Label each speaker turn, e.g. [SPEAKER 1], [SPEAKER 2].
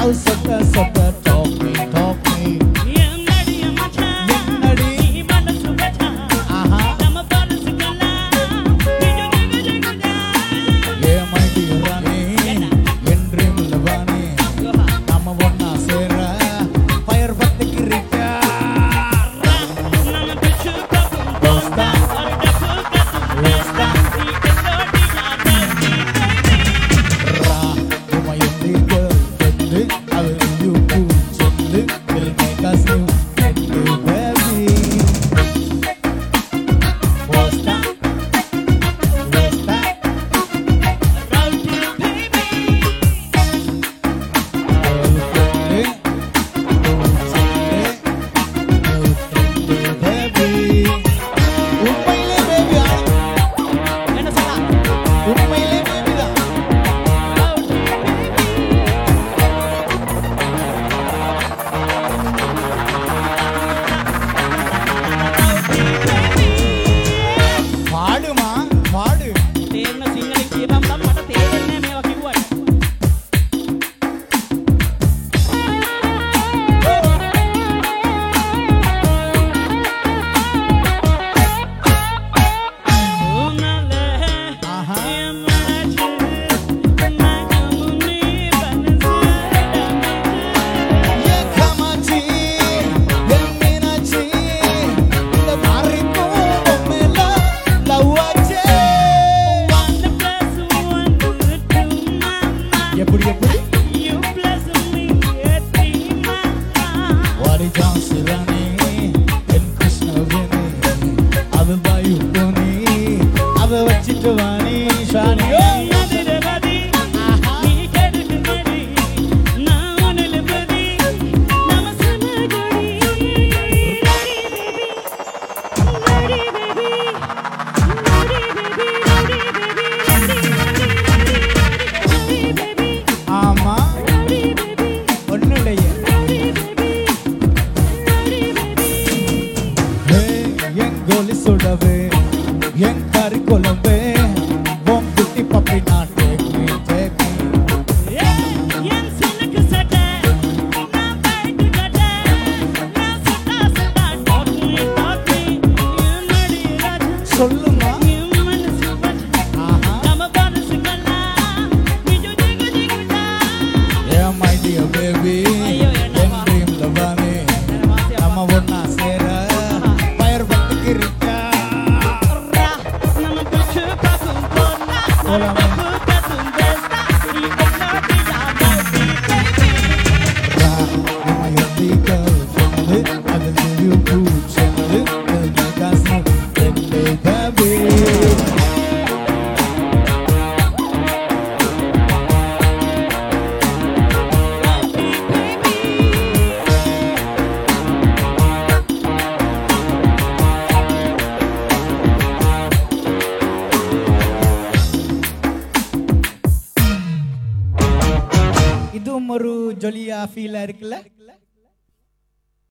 [SPEAKER 1] love சொட்ட talk me
[SPEAKER 2] என்னடி மச்சான்
[SPEAKER 1] என்னடி
[SPEAKER 2] நீ மனசு மச்சான்
[SPEAKER 1] ஆஹா
[SPEAKER 2] நம்ம பரசுக்கலாம்
[SPEAKER 1] ஏ my dear Rani N dream Lavani நம்ம ஒண்ணா சேர fire பத்திக்கிறியா
[SPEAKER 2] நம்ம பிச்சு பக்கம் போஸ்டா ஒரு டப்பு கத்து பேஸ்டா நீ என்னடி யாரடி
[SPEAKER 1] ரா my only girl வந்து அவ you cool சொல்லு will make us new baby posta
[SPEAKER 2] rowdy baby என்ன சொல்ல
[SPEAKER 1] பாடுமா பாடு
[SPEAKER 2] තේරෙන සිංහලෙන් කියපම් නම් මට තේරෙන්නේ මේවා කිව්වට.
[SPEAKER 1] எப்படி எப்படி வாடி ஜான்சி ராணி என் கிருஷ்ணவேணி அது பாயு போனி அதை வச்சிட்டு வாணி ஷானியோ ஆமா ஒன்னுடைய என் கோலி சுடவே என் கறி குழம்பே உன் குட்டி பப்பி நான் take me சொல்லுமா ஆஹா yeah my dear baby N dream லவானே நம்ம ஒண்ணா சேர fire பத்திக்கிறியா my only girl வந்து I will give you good சொல்லு will make us new baby இதுவும் ஒரு ஜொலியா ஃபீலா இருக்குல்ல